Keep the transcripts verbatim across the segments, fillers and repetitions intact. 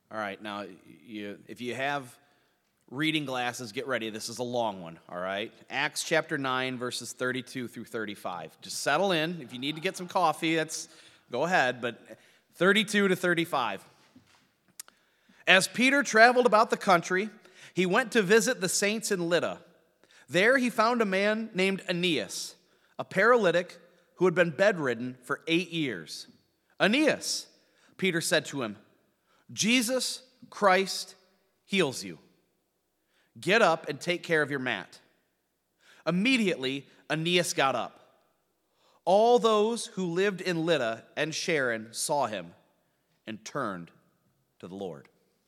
All right, now, you, if you have reading glasses, get ready. This is a long one, all right? Acts chapter nine, verses thirty-two through thirty-five. Just settle in. If you need to get some coffee, that's go ahead, but thirty-two to thirty-five. As Peter traveled about the country, he went to visit the saints in Lydda. There he found a man named Aeneas, a paralytic who had been bedridden for eight years. Aeneas, Peter said to him, Jesus Christ heals you. Get up and take care of your mat. Immediately, Aeneas got up. All those who lived in Lydda and Sharon saw him and turned to the Lord.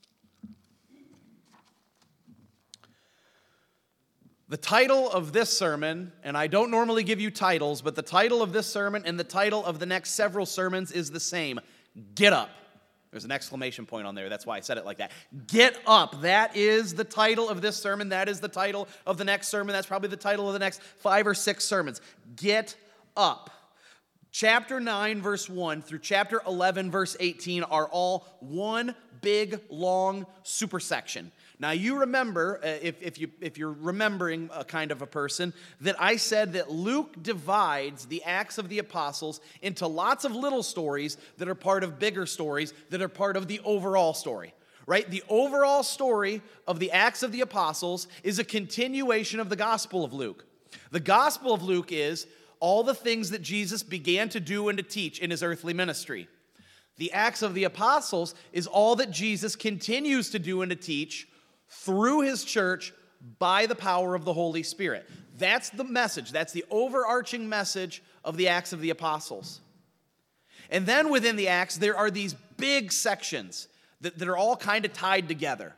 The title of this sermon, and I don't normally give you titles, but the title of this sermon and the title of the next several sermons is the same. Get up. There's an exclamation point on there. That's why I said it like that. Get up. That is the title of this sermon. That is the title of the next sermon. That's probably the title of the next five or six sermons. Get up. Chapter nine, verse one through chapter eleven, verse eighteen are all one big, long supersection. Now, you remember, uh, if, if, you, if you're remembering a kind of a person, that I said that Luke divides the Acts of the Apostles into lots of little stories that are part of bigger stories that are part of the overall story, right? The overall story of the Acts of the Apostles is a continuation of the Gospel of Luke. The Gospel of Luke is all the things that Jesus began to do and to teach in his earthly ministry. The Acts of the Apostles is all that Jesus continues to do and to teach through his church by the power of the Holy Spirit. That's the message. That's the overarching message of the Acts of the Apostles. And then within the Acts, there are these big sections that, that are all kind of tied together.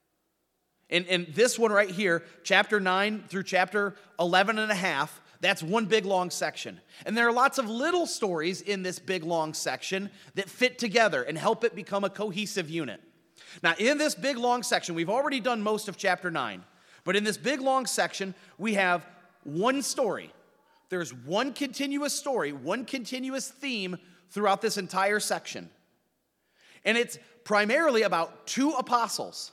And, and this one right here, chapter nine through chapter eleven and a half, that's one big long section. And there are lots of little stories in this big long section that fit together and help it become a cohesive unit. Now, in this big, long section, we've already done most of chapter nine, but in this big, long section, we have one story. There's one continuous story, one continuous theme throughout this entire section. And it's primarily about two apostles,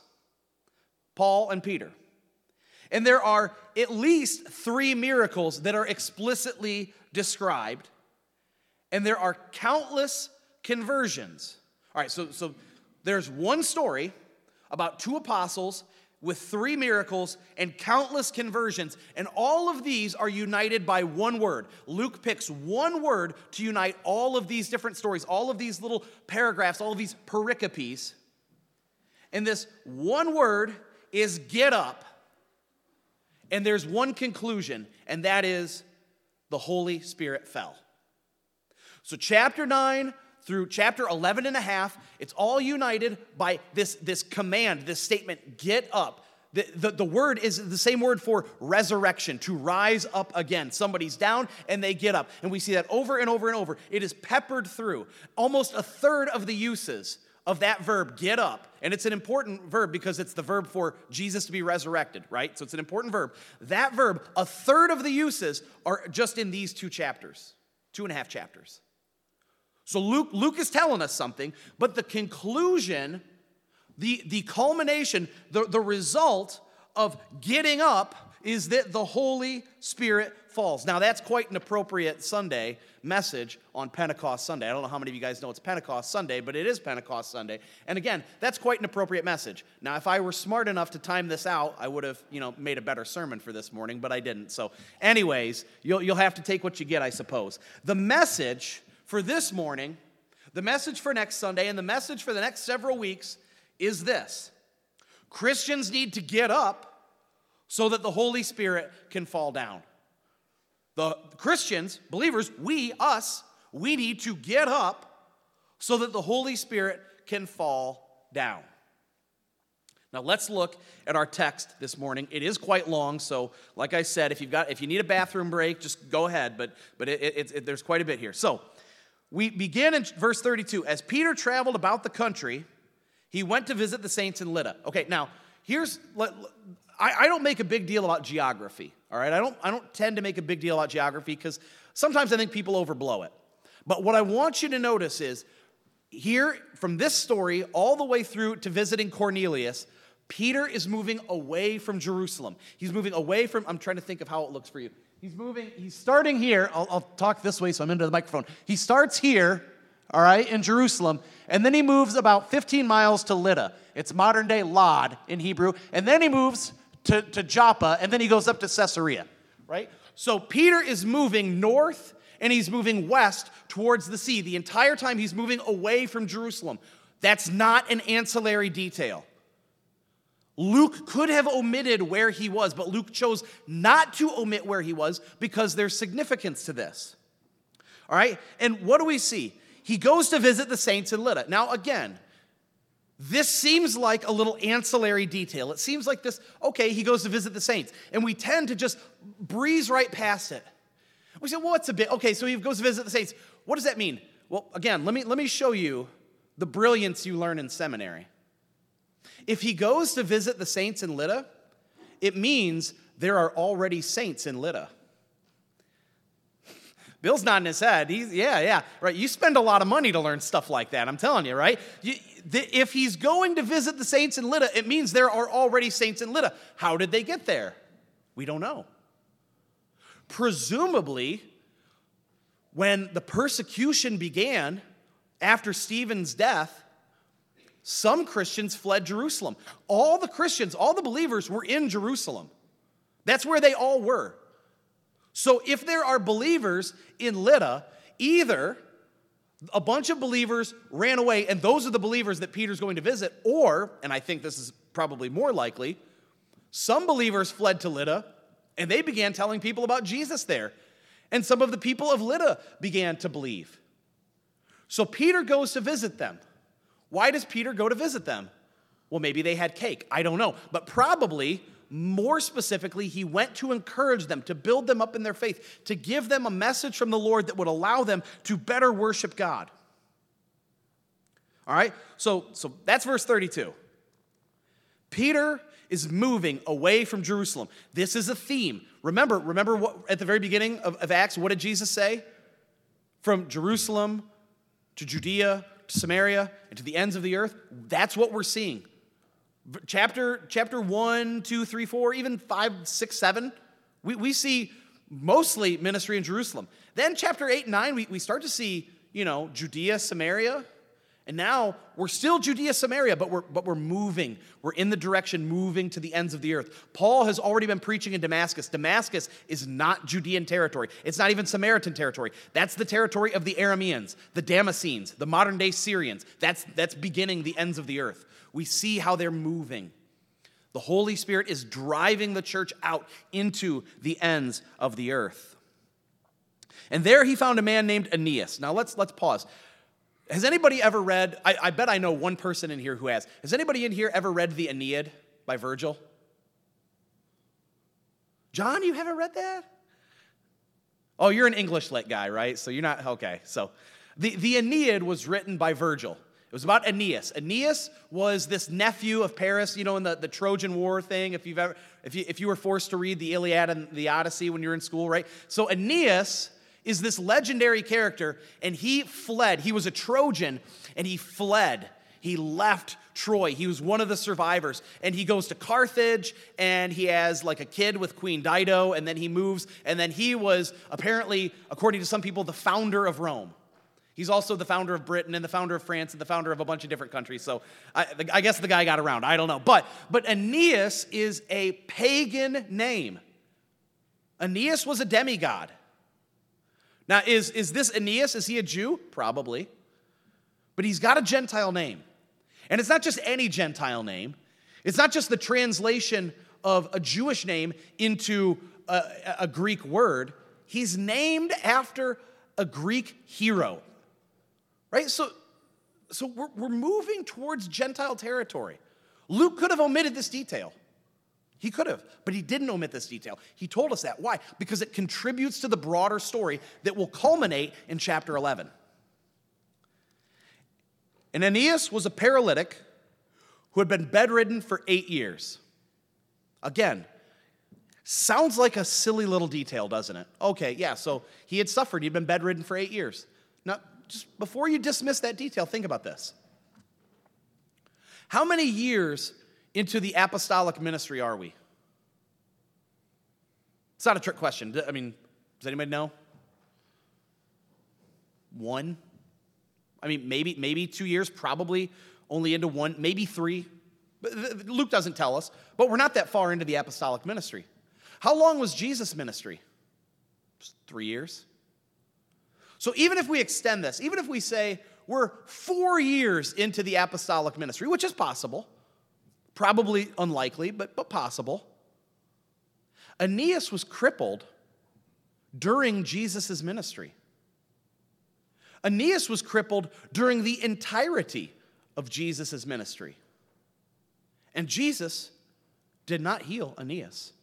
Paul and Peter. And there are at least three miracles that are explicitly described, and there are countless conversions. All right, so... so There's one story about two apostles with three miracles and countless conversions, and all of these are united by one word. Luke picks one word to unite all of these different stories, all of these little paragraphs, all of these pericopes. And this one word is get up. And there's one conclusion, and that is the Holy Spirit fell. So chapter nine through chapter eleven and a half, it's all united by this, this command, this statement, get up. The, the, the word is the same word for resurrection, to rise up again. Somebody's down and they get up. And we see that over and over and over. It is peppered through. Almost a third of the uses of that verb, get up. And it's an important verb because it's the verb for Jesus to be resurrected, right? So it's an important verb. That verb, a third of the uses are just in these two chapters, two and a half chapters. So Luke, Luke is telling us something, but the conclusion, the, the culmination, the, the result of getting up is that the Holy Spirit falls. Now, that's quite an appropriate Sunday message on Pentecost Sunday. I don't know how many of you guys know it's Pentecost Sunday, but it is Pentecost Sunday. And again, that's quite an appropriate message. Now, if I were smart enough to time this out, I would have, you know, made a better sermon for this morning, but I didn't. So anyways, you'll, you'll have to take what you get, I suppose. The message for this morning, the message for next Sunday, and the message for the next several weeks is this. Christians need to get up so that the Holy Spirit can fall down. The Christians, believers, we, us, we need to get up so that the Holy Spirit can fall down. Now let's look at our text this morning. It is quite long, so like I said, if you've got, if you need a bathroom break, just go ahead. But but it, it, it, there's quite a bit here. So we begin in verse thirty-two. As Peter traveled about the country, he went to visit the saints in Lydda. Okay, now here's I, I don't make a big deal about geography. All right, I don't I don't tend to make a big deal about geography because sometimes I think people overblow it. But what I want you to notice is here, from this story all the way through to visiting Cornelius, Peter is moving away from Jerusalem. He's moving away from, I'm trying to think of how it looks for you. He's moving, he's starting here. I'll, I'll talk this way so I'm into the microphone. He starts here, all right, in Jerusalem, and then he moves about fifteen miles to Lydda. It's modern-day Lod in Hebrew. And then he moves to, to Joppa, and then he goes up to Caesarea, right? So Peter is moving north, and he's moving west towards the sea. The entire time he's moving away from Jerusalem. That's not an ancillary detail. Luke could have omitted where he was, but Luke chose not to omit where he was because there's significance to this. All right? And what do we see? He goes to visit the saints in Lydda. Now, again, this seems like a little ancillary detail. It seems like this, okay, he goes to visit the saints. And we tend to just breeze right past it. We say, well, it's a bit, okay, so he goes to visit the saints. What does that mean? Well, again, let me, let me show you the brilliance you learn in seminary. If he goes to visit the saints in Lydda, it means there are already saints in Lydda. Bill's nodding his head. He's, yeah, yeah, right. You spend a lot of money to learn stuff like that, I'm telling you, right? You, the, if he's going to visit the saints in Lydda, it means there are already saints in Lydda. How did they get there? We don't know. Presumably, when the persecution began after Stephen's death, some Christians fled Jerusalem. All the Christians, all the believers were in Jerusalem. That's where they all were. So if there are believers in Lydda, either a bunch of believers ran away, and those are the believers that Peter's going to visit, or, and I think this is probably more likely, some believers fled to Lydda, and they began telling people about Jesus there. And some of the people of Lydda began to believe. So Peter goes to visit them. Why does Peter go to visit them? Well, maybe they had cake. I don't know. But probably, more specifically, he went to encourage them, to build them up in their faith, to give them a message from the Lord that would allow them to better worship God. All right? So, so that's verse thirty-two. Peter is moving away from Jerusalem. This is a theme. Remember, remember what at the very beginning of, of Acts, what did Jesus say? From Jerusalem to Judea, to Samaria, and to the ends of the earth. That's what we're seeing. Chapter, chapter one, two, three, four, even five, six, seven, we, we see mostly ministry in Jerusalem. Then chapter eight and nine, we, we start to see, you know, Judea, Samaria. And now we're still Judea, Samaria, but we're, but we're moving. We're in the direction moving to the ends of the earth. Paul has already been preaching in Damascus. Damascus is not Judean territory. It's not even Samaritan territory. That's the territory of the Arameans, the Damascenes, the modern-day Syrians. That's, that's beginning the ends of the earth. We see how they're moving. The Holy Spirit is driving the church out into the ends of the earth. And there he found a man named Aeneas. Now let's, let's pause. Has anybody ever read, I, I bet I know one person in here who has. Has anybody in here ever read the Aeneid by Virgil? John, you haven't read that? Oh, you're an English lit guy, right? So you're not, okay. So the, the Aeneid was written by Virgil. It was about Aeneas. Aeneas was this nephew of Paris, you know, in the, the Trojan War thing, if you've ever, if you, if you were forced to read the Iliad and the Odyssey when you were in school, right? So Aeneas is this legendary character, and he fled. He was a Trojan, and he fled. He left Troy. He was one of the survivors, and he goes to Carthage, and he has like a kid with Queen Dido, and then he moves, and then he was apparently, according to some people, the founder of Rome. He's also the founder of Britain and the founder of France and the founder of a bunch of different countries. So I, I guess the guy got around. I don't know. But, but Aeneas is a pagan name. Aeneas was a demigod. Now, is, is this Aeneas? Is he a Jew? Probably. But he's got a Gentile name. And it's not just any Gentile name. It's not just the translation of a Jewish name into a, a Greek word. He's named after a Greek hero. Right? So, so we're, we're moving towards Gentile territory. Luke could have omitted this detail. He could have, but he didn't omit this detail. He told us that. Why? Because it contributes to the broader story that will culminate in chapter eleven. And Aeneas was a paralytic who had been bedridden for eight years. Again, sounds like a silly little detail, doesn't it? Okay, yeah, so he had suffered. He'd been bedridden for eight years. Now, just before you dismiss that detail, think about this. How many years into the apostolic ministry are we? It's not a trick question. I mean, does anybody know? One? I mean, maybe maybe two years, probably only into one, maybe three. Luke doesn't tell us, but we're not that far into the apostolic ministry. How long was Jesus' ministry? Just three years. So even if we extend this, even if we say we're four years into the apostolic ministry, which is possible, probably unlikely, but, but possible, Aeneas was crippled during Jesus' ministry. Aeneas was crippled during the entirety of Jesus' ministry. And Jesus did not heal Aeneas.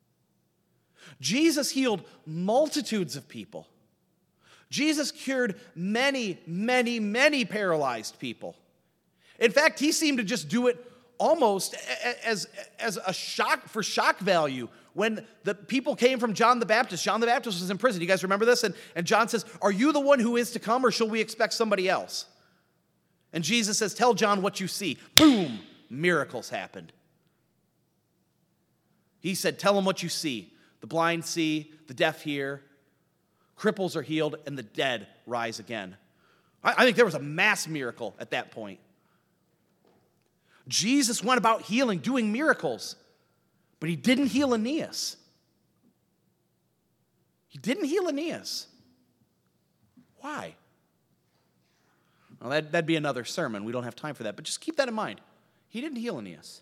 Jesus healed multitudes of people. Jesus cured many, many, many paralyzed people. In fact, he seemed to just do it almost as, as a shock, for shock value. When the people came from John the Baptist, John the Baptist was in prison. You guys remember this? And, and John says, are you the one who is to come, or shall we expect somebody else? And Jesus says, tell John what you see. Boom, miracles happened. He said, tell him what you see. The blind see, the deaf hear, cripples are healed, and the dead rise again. I, I think there was a mass miracle at that point. Jesus went about healing, doing miracles, but he didn't heal Aeneas. He didn't heal Aeneas. Why? Well, that, that'd be another sermon. We don't have time for that, but just keep that in mind. He didn't heal Aeneas.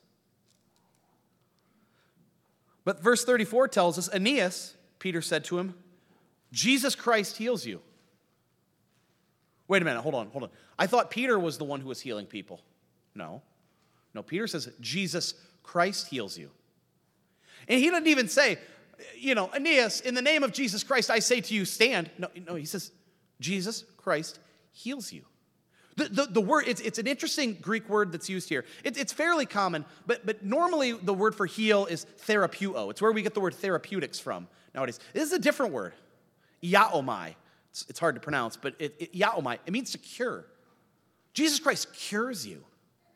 But verse thirty-four tells us, Aeneas, Peter said to him, Jesus Christ heals you. Wait a minute, hold on, hold on. I thought Peter was the one who was healing people. No. No, Peter says, Jesus Christ heals you. And he doesn't even say, you know, Aeneas, in the name of Jesus Christ, I say to you, stand. No, no, he says, Jesus Christ heals you. The, the, the word, it's, it's an interesting Greek word that's used here. It, it's fairly common, but, but normally the word for heal is therapeuo. It's where we get the word therapeutics from nowadays. This is a different word, iaomai. It's, it's hard to pronounce, but it, it, iaomai, it means to cure. Jesus Christ cures you.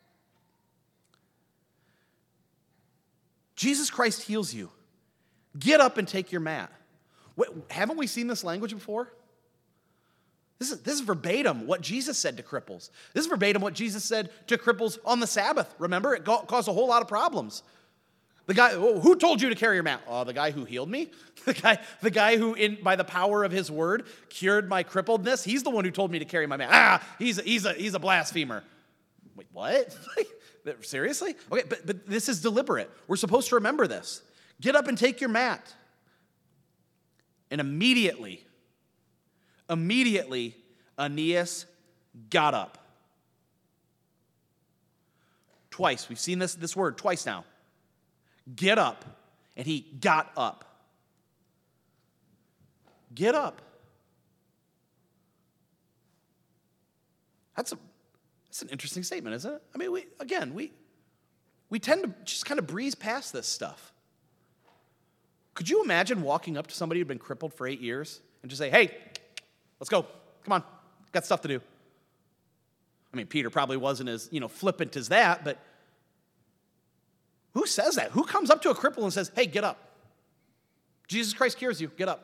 Jesus Christ heals you. Get up and take your mat. Wait, haven't we seen this language before? This is, this is verbatim what Jesus said to cripples. This is verbatim what Jesus said to cripples on the Sabbath. Remember, it caused a whole lot of problems. The guy, who told you to carry your mat? Oh, the guy who healed me? The guy, the guy who, in by the power of his word, cured my crippledness? He's the one who told me to carry my mat. Ah, he's a, he's a, he's a blasphemer. Wait, what? Seriously? Okay, but, but this is deliberate. We're supposed to remember this. Get up and take your mat. And immediately, immediately, Aeneas got up. Twice. We've seen this, this word twice now. Get up. And he got up. Get up. That's a That's an interesting statement, isn't it? I mean, we again, we we tend to just kind of breeze past this stuff. Could you imagine walking up to somebody who'd been crippled for eight years and just say, hey, let's go. Come on. Got stuff to do. I mean, Peter probably wasn't as, you know, flippant as that, but who says that? Who comes up to a cripple and says, hey, get up? Jesus Christ cures you. Get up.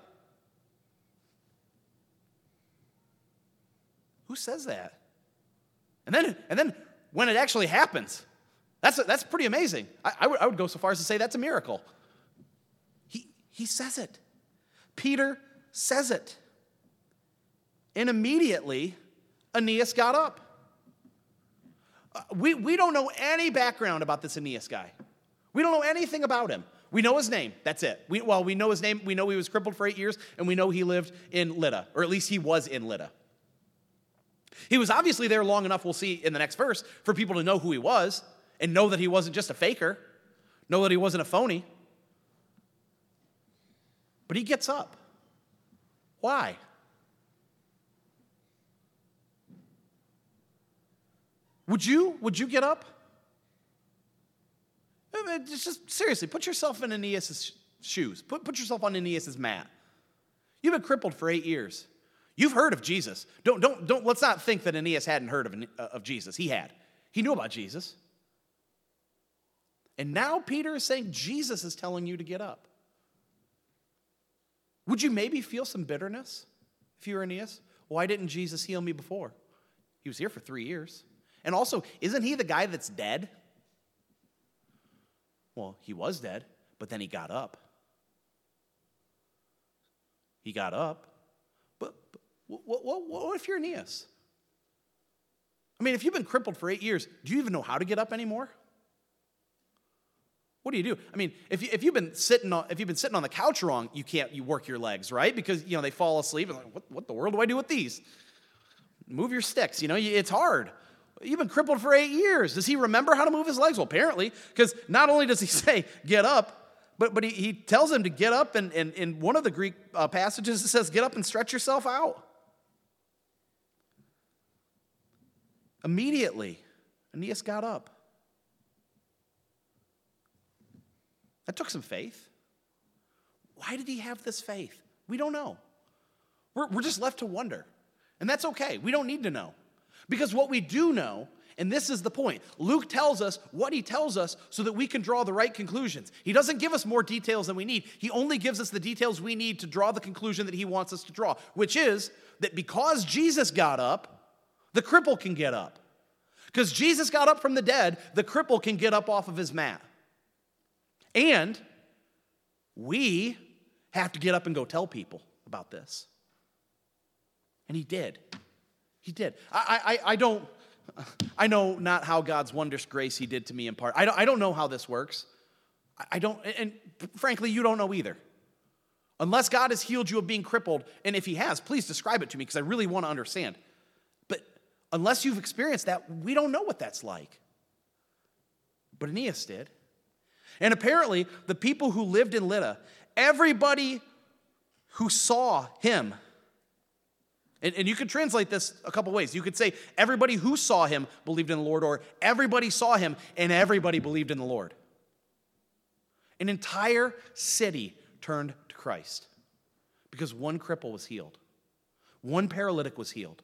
Who says that? And then, and then when it actually happens, that's, a, that's pretty amazing. I, I, would, I would go so far as to say that's a miracle. He, he says it. Peter says it. And immediately, Aeneas got up. Uh, we, we don't know any background about this Aeneas guy. We don't know anything about him. We know his name. That's it. We, well, we know his name. We know he was crippled for eight years, and we know he lived in Lydda, or at least he was in Lydda. He was obviously there long enough, we'll see in the next verse, for people to know who he was and know that he wasn't just a faker, know that he wasn't a phony. But he gets up. Why? Would you, would you get up? I mean, just seriously, put yourself in Aeneas' shoes. Put, put yourself on Aeneas' mat. You've been crippled for eight years. You've heard of Jesus. Don't, don't, don't, let's not think that Aeneas hadn't heard of, uh, of Jesus. He had. He knew about Jesus. And now Peter is saying Jesus is telling you to get up. Would you maybe feel some bitterness if you were Aeneas? Why didn't Jesus heal me before? He was here for three years. And also, isn't he the guy that's dead? Well, he was dead, but then he got up. He got up. But, but what, what, what if you're Aeneas? I mean, if you've been crippled for eight years, do you even know how to get up anymore? What do you do? I mean, if, you, if, you've been sitting on, if you've been sitting on the couch wrong, you can't, you work your legs, right? Because, you know, they fall asleep and like, what, what the world do I do with these? Move your sticks, you know, it's hard. You've been crippled for eight years. Does he remember how to move his legs? Well, apparently, because not only does he say, get up, but, but he, he tells him to get up, and, and in one of the Greek uh, passages, it says, get up and stretch yourself out. Immediately, Aeneas got up. That took some faith. Why did he have this faith? We don't know. We're, we're just left to wonder. And that's okay. We don't need to know. Because what we do know, and this is the point, Luke tells us what he tells us so that we can draw the right conclusions. He doesn't give us more details than we need. He only gives us the details we need to draw the conclusion that he wants us to draw, which is that because Jesus got up, the cripple can get up. Because Jesus got up from the dead, the cripple can get up off of his mat. And we have to get up and go tell people about this. And he did. He did. I, I, I don't, I know not how God's wondrous grace he did to me in part. I don't, I don't know how this works. I, I don't, and frankly, you don't know either. Unless God has healed you of being crippled, and if he has, please describe it to me because I really want to understand. But unless you've experienced that, we don't know what that's like. But Aeneas did. And apparently, the people who lived in Lydda, everybody who saw him, and, and you could translate this a couple ways. You could say, everybody who saw him believed in the Lord, or everybody saw him and everybody believed in the Lord. An entire city turned to Christ because one cripple was healed. One paralytic was healed.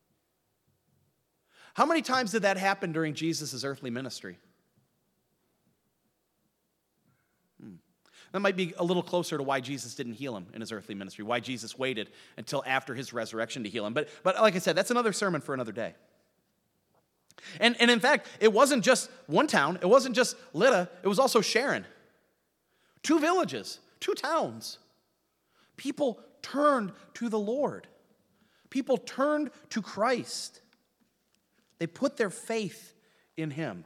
How many times did that happen during Jesus' earthly ministry? That might be a little closer to why Jesus didn't heal him in his earthly ministry, why Jesus waited until after his resurrection to heal him. But, but like I said, that's another sermon for another day. And, and in fact, it wasn't just one town. It wasn't just Lydda. It was also Sharon. Two villages, two towns. People turned to the Lord. People turned to Christ. They put their faith in him.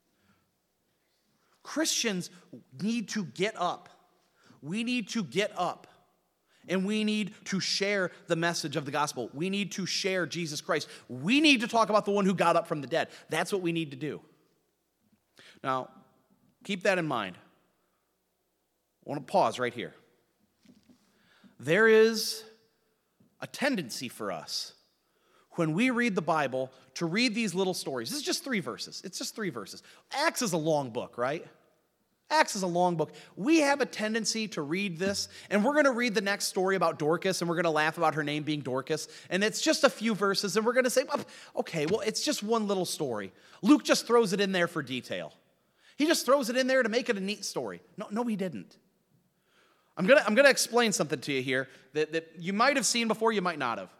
Christians need to get up. We need to get up. And we need to share the message of the gospel. We need to share Jesus Christ. We need to talk about the one who got up from the dead. That's what we need to do. Now, keep that in mind. I want to pause right here. There is a tendency for us when we read the Bible to read these little stories. This is just three verses. It's just three verses. Acts is a long book, right? Acts is a long book. We have a tendency to read this, and we're going to read the next story about Dorcas, and we're going to laugh about her name being Dorcas, and it's just a few verses, and we're going to say, well, okay, well, it's just one little story. Luke just throws it in there for detail. He just throws it in there to make it a neat story. No, no, he didn't. I'm going to, I'm going to explain something to you here that, that you might have seen before, you might not have.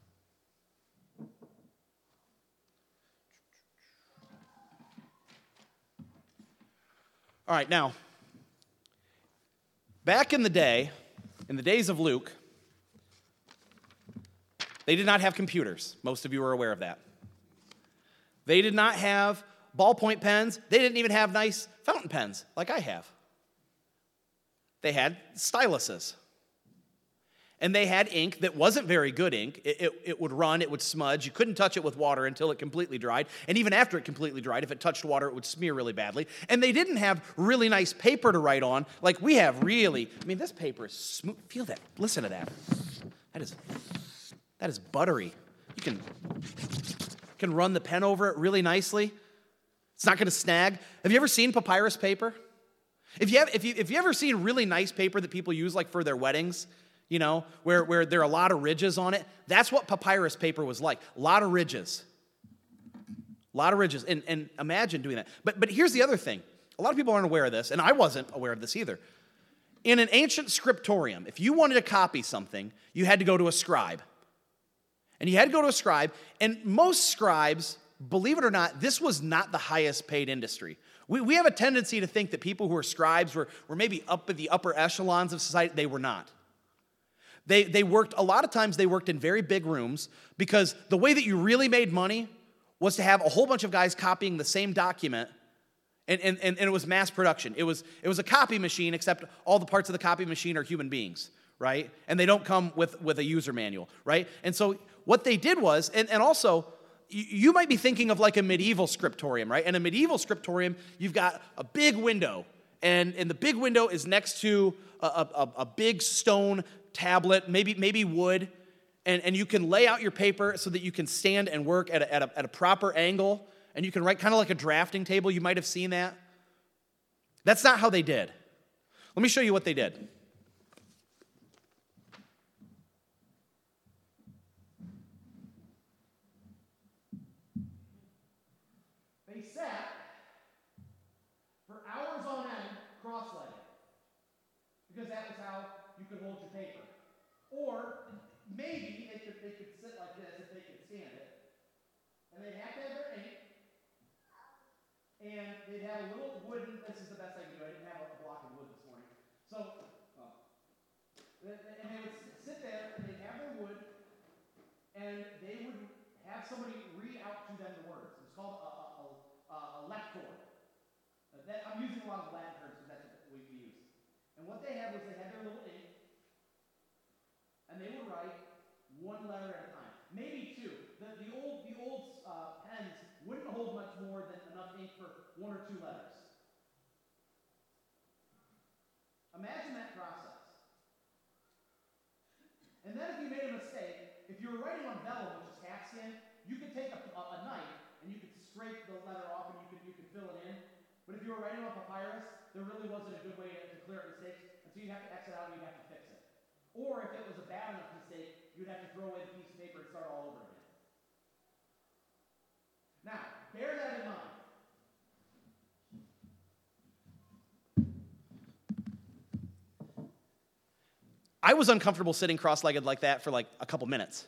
All right, now, back in the day, in the days of Luke, they did not have computers. Most of you are aware of that. They did not have ballpoint pens. They didn't even have nice fountain pens like I have. They had styluses. And they had ink that wasn't very good ink. It, it, it would run, it would smudge. You couldn't touch it with water until it completely dried. And even after it completely dried, if it touched water, it would smear really badly. And they didn't have really nice paper to write on like we have really. I mean, this paper is smooth. Feel that. Listen to that. That is, that is buttery. You can, can run the pen over it really nicely. It's not going to snag. Have you ever seen papyrus paper? If you have, if you, if you ever seen really nice paper that people use like for their weddings, you know, where, where there are a lot of ridges on it. That's what papyrus paper was like. A lot of ridges. A lot of ridges. And, and imagine doing that. But, but here's the other thing. A lot of people aren't aware of this, and I wasn't aware of this either. In an ancient scriptorium, if you wanted to copy something, you had to go to a scribe. And you had to go to a scribe, and most scribes, believe it or not, this was not the highest paid industry. We, we have a tendency to think that people who are scribes were, were maybe up at the upper echelons of society. They were not. They, they worked, a lot of times they worked in very big rooms because the way that you really made money was to have a whole bunch of guys copying the same document. And, and, and it was mass production. It was, it was a copy machine, except all the parts of the copy machine are human beings, right? And they don't come with, with a user manual, right? And so what they did was, and, and also, you, you might be thinking of like a medieval scriptorium, right? In a medieval scriptorium, you've got a big window, and, and the big window is next to a, a, a big stone tablet, maybe, maybe wood, and, and you can lay out your paper so that you can stand and work at a, at a, at a proper angle. And you can write kind of like a drafting table. You might have seen that. That's not how they did. Let me show you what they did. They sat for hours on end cross-legged because that was how you could hold your paper. Or maybe they could, they could sit like this if they could stand it. And they'd have to have their ink. And they'd have a little wooden, this is the best I can do, I didn't have a block of wood this morning. So, uh, and they would sit there, and they'd have their wood, and they would have somebody read out to them the words. It's called a, a, a, a lector. Uh, that, I'm using a lot of Latin terms because that's what we, we use. And what they had was they had their little ink, and they would write one letter at a time. Maybe two. The, the old, the old uh, pens wouldn't hold much more than enough ink for one or two letters. Imagine that process. And then if you made a mistake, if you were writing on vellum, which is calfskin, you could take a, a, a knife and you could scrape the letter off and you could, you could fill it in. But if you were writing on papyrus, there really wasn't a good way to, to clear up mistakes, and so you'd have to X it out and you'd have to fix it. Or if it was a bad enough mistake, you'd have to throw away the piece of paper and start all over again. Now, bear that in mind. I was uncomfortable sitting cross-legged like that for like a couple minutes.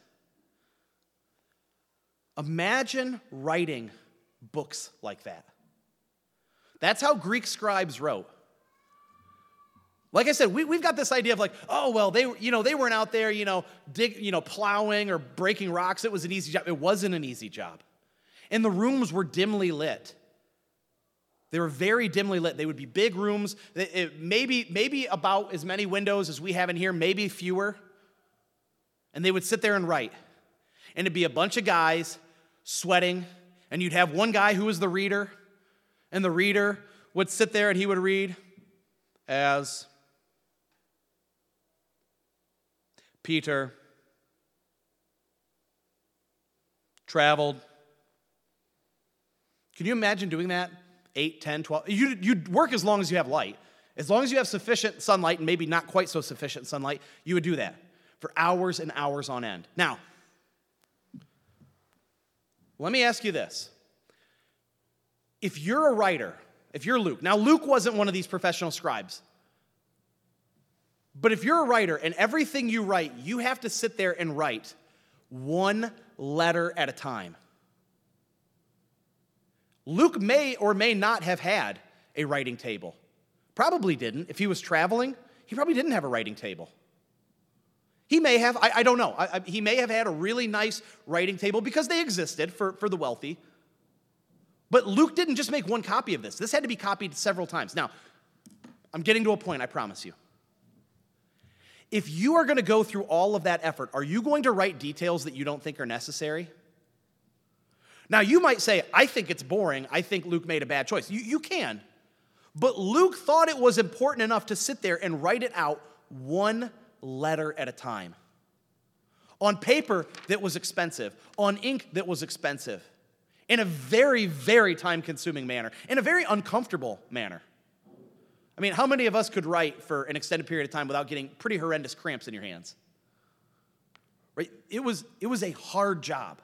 Imagine writing books like that. That's how Greek scribes wrote. Like I said, we, we've got this idea of like, oh, well, they, you know, they weren't out there, you know, dig, you know, plowing or breaking rocks. It was an easy job. It wasn't an easy job. And the rooms were dimly lit. They were very dimly lit. They would be big rooms, it, it, maybe, maybe about as many windows as we have in here, maybe fewer. And they would sit there and write. And it'd be a bunch of guys sweating, and you'd have one guy who was the reader, and the reader would sit there and he would read, as Peter traveled. Can you imagine doing that? eight, ten, twelve. You, you'd work as long as you have light. As long as you have sufficient sunlight, and maybe not quite so sufficient sunlight, you would do that for hours and hours on end. Now, let me ask you this. If you're a writer, if you're Luke, now Luke wasn't one of these professional scribes, but if you're a writer and everything you write, you have to sit there and write one letter at a time. Luke may or may not have had a writing table. Probably didn't. If he was traveling, he probably didn't have a writing table. He may have, I, I don't know, I, I, he may have had a really nice writing table because they existed for, for the wealthy. But Luke didn't just make one copy of this. This had to be copied several times. Now, I'm getting to a point, I promise you. If you are going to go through all of that effort, are you going to write details that you don't think are necessary? Now, you might say, I think it's boring. I think Luke made a bad choice. You, you can. But Luke thought it was important enough to sit there and write it out one letter at a time. On paper that was expensive. On ink that was expensive. In a very, very time-consuming manner. In a very uncomfortable manner. I mean, how many of us could write for an extended period of time without getting pretty horrendous cramps in your hands? Right? It was, it was a hard job.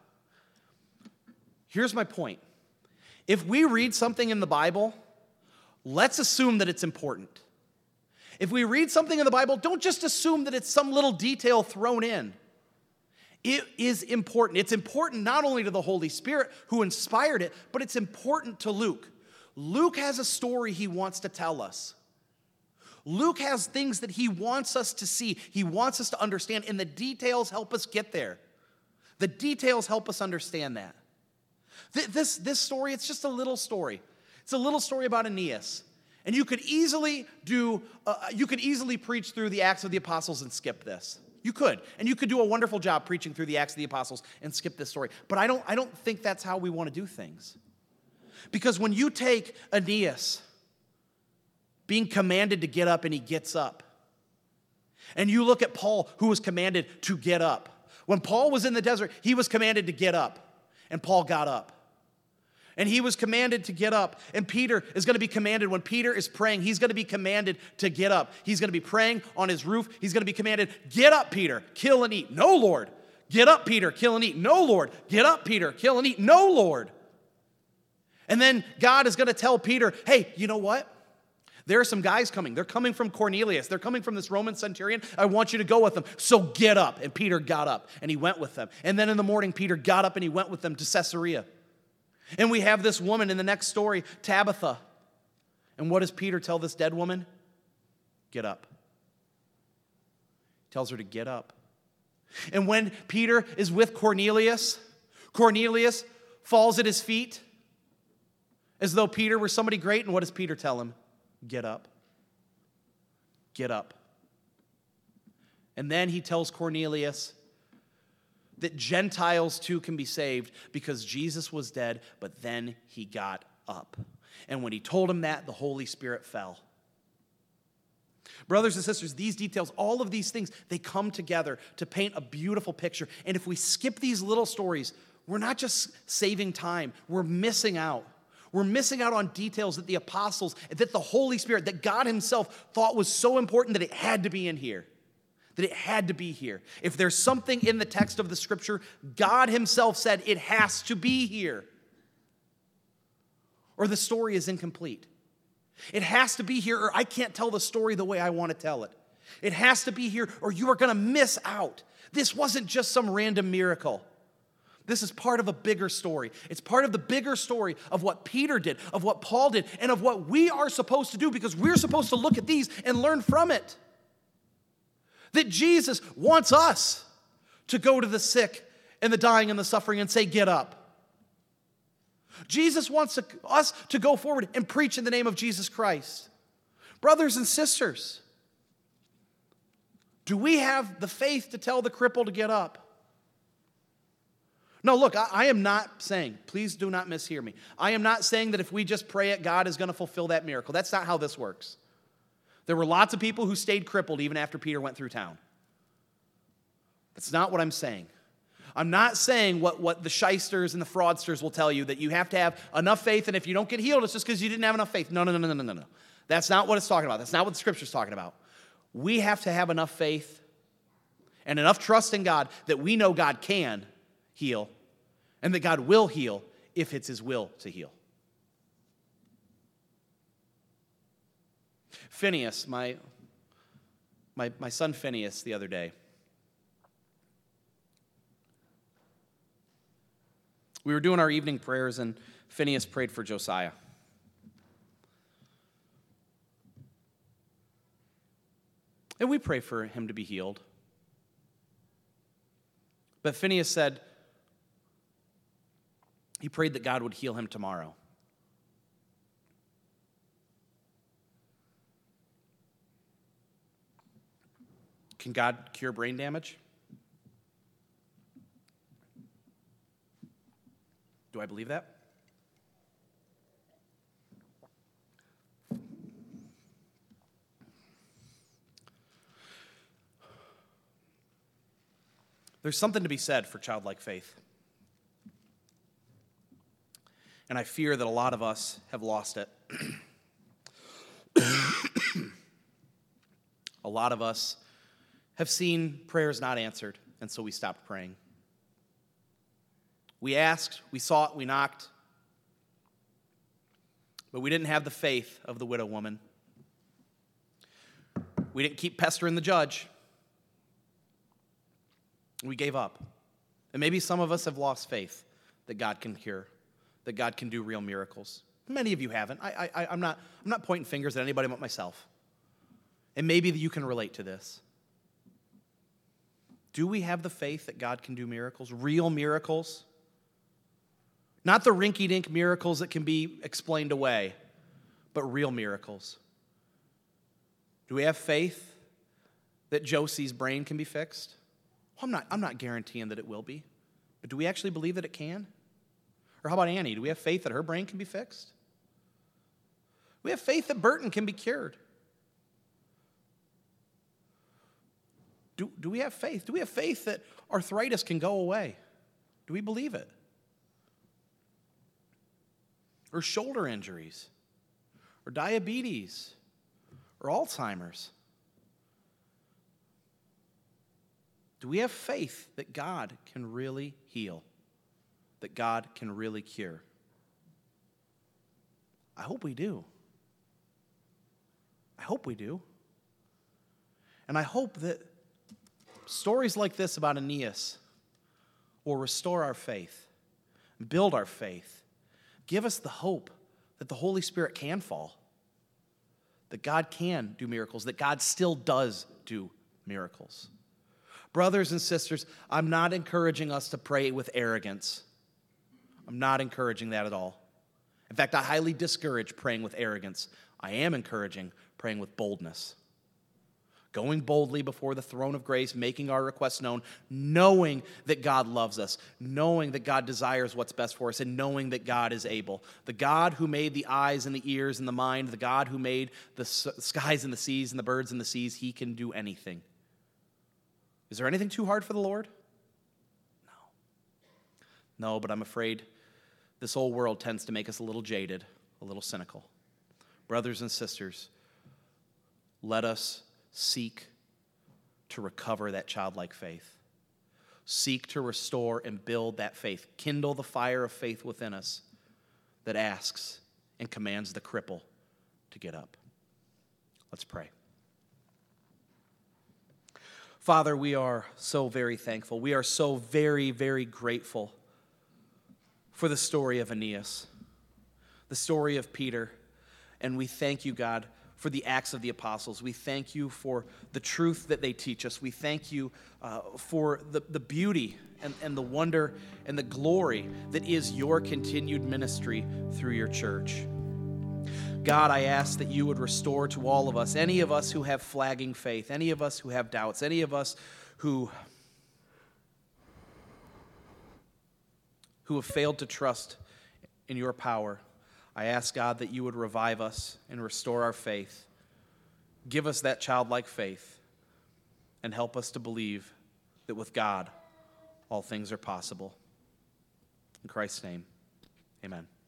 Here's my point. If we read something in the Bible, let's assume that it's important. If we read something in the Bible, don't just assume that it's some little detail thrown in. It is important. It's important not only to the Holy Spirit who inspired it, but it's important to Luke. Luke has a story he wants to tell us. Luke has things that he wants us to see, he wants us to understand, and the details help us get there. The details help us understand that. This, this story, it's just a little story. It's a little story about Aeneas. And you could easily do, uh, you could easily preach through the Acts of the Apostles and skip this. You could. And you could do a wonderful job preaching through the Acts of the Apostles and skip this story. But I don't, I don't think that's how we want to do things. Because when you take Aeneas being commanded to get up and he gets up, and you look at Paul who was commanded to get up. When Paul was in the desert, he was commanded to get up, and Paul got up. And he was commanded to get up. And Peter is going to be commanded, when Peter is praying, he's going to be commanded to get up. He's going to be praying on his roof. He's going to be commanded, get up, Peter, kill and eat. No, Lord. Get up, Peter, kill and eat. No, Lord. Get up, Peter, kill and eat. No, Lord. And then God is going to tell Peter, hey, you know what? There are some guys coming. They're coming from Cornelius. They're coming from this Roman centurion. I want you to go with them. So get up. And Peter got up and he went with them. And then in the morning, Peter got up and he went with them to Caesarea. And we have this woman in the next story, Tabitha. And what does Peter tell this dead woman? Get up. He tells her to get up. And when Peter is with Cornelius, Cornelius falls at his feet as though Peter were somebody great. And what does Peter tell him? Get up. Get up. And then he tells Cornelius that Gentiles too can be saved because Jesus was dead, but then he got up. And when he told him that, the Holy Spirit fell. Brothers and sisters, these details, all of these things, they come together to paint a beautiful picture. And if we skip these little stories, we're not just saving time, we're missing out. We're missing out on details that the apostles, that the Holy Spirit, that God himself thought was so important that it had to be in here. That it had to be here. If there's something in the text of the scripture, God himself said it has to be here. Or the story is incomplete. It has to be here, or I can't tell the story the way I want to tell it. It has to be here, or you are going to miss out. This wasn't just some random miracle. This is part of a bigger story. It's part of the bigger story of what Peter did, of what Paul did, and of what we are supposed to do, because we're supposed to look at these and learn from it. That Jesus wants us to go to the sick and the dying and the suffering and say, get up. Jesus wants to, us to go forward and preach in the name of Jesus Christ. Brothers and sisters, do we have the faith to tell the cripple to get up? No, look, I, I am not saying, please do not mishear me. I am not saying that if we just pray it, God is going to fulfill that miracle. That's not how this works. There were lots of people who stayed crippled even after Peter went through town. That's not what I'm saying. I'm not saying what, what the shysters and the fraudsters will tell you, that you have to have enough faith, and if you don't get healed, it's just because you didn't have enough faith. No, no, no, no, no, no, no. That's not what it's talking about. That's not what the Scripture's talking about. We have to have enough faith and enough trust in God that we know God can heal and that God will heal if it's his will to heal. Phineas, my, my, my son Phineas, the other day, we were doing our evening prayers, and Phineas prayed for Josiah. And we pray for him to be healed. But Phineas said he prayed that God would heal him tomorrow. Can God cure brain damage? Do I believe that? There's something to be said for childlike faith. And I fear that a lot of us have lost it. lot of us have seen prayers not answered, and so we stopped praying. We asked, we sought, we knocked, but we didn't have the faith of the widow woman. We didn't keep pestering the judge. We gave up. And maybe some of us have lost faith that God can cure, that God can do real miracles. Many of you haven't. I, I, I'm not, I'm not pointing fingers at anybody but myself. And maybe you can relate to this. Do we have the faith that God can do miracles, real miracles? Not the rinky-dink miracles that can be explained away, but real miracles. Do we have faith that Josie's brain can be fixed? Well, I'm not, I'm not guaranteeing that it will be, but do we actually believe that it can? Or how about Annie? Do we have faith that her brain can be fixed? We have faith that Burton can be cured. Do, do we have faith? Do we have faith that arthritis can go away? Do we believe it? Or shoulder injuries? Or diabetes? Or Alzheimer's? Do we have faith that God can really heal? That God can really cure? I hope we do. I hope we do. And I hope that stories like this about Aeneas will restore our faith, build our faith, give us the hope that the Holy Spirit can fall, that God can do miracles, that God still does do miracles. Brothers and sisters, I'm not encouraging us to pray with arrogance. I'm not encouraging that at all. In fact, I highly discourage praying with arrogance. I am encouraging praying with boldness. Going boldly before the throne of grace, making our requests known, knowing that God loves us, knowing that God desires what's best for us, and knowing that God is able. The God who made the eyes and the ears and the mind, the God who made the skies and the seas and the birds and the seas, he can do anything. Is there anything too hard for the Lord? No. No, but I'm afraid this whole world tends to make us a little jaded, a little cynical. Brothers and sisters, let us seek to recover that childlike faith. Seek to restore and build that faith. Kindle the fire of faith within us that asks and commands the cripple to get up. Let's pray. Father, we are so very thankful. We are so very, very grateful for the story of Aeneas, the story of Peter, and we thank you, God, for the Acts of the Apostles. We thank you for the truth that they teach us. We thank you uh, for the, the beauty and, and the wonder and the glory that is your continued ministry through your church. God, I ask that you would restore to all of us, any of us who have flagging faith, any of us who have doubts, any of us who, who have failed to trust in your power. I ask, God, that you would revive us and restore our faith. Give us that childlike faith and help us to believe that with God, all things are possible. In Christ's name, amen.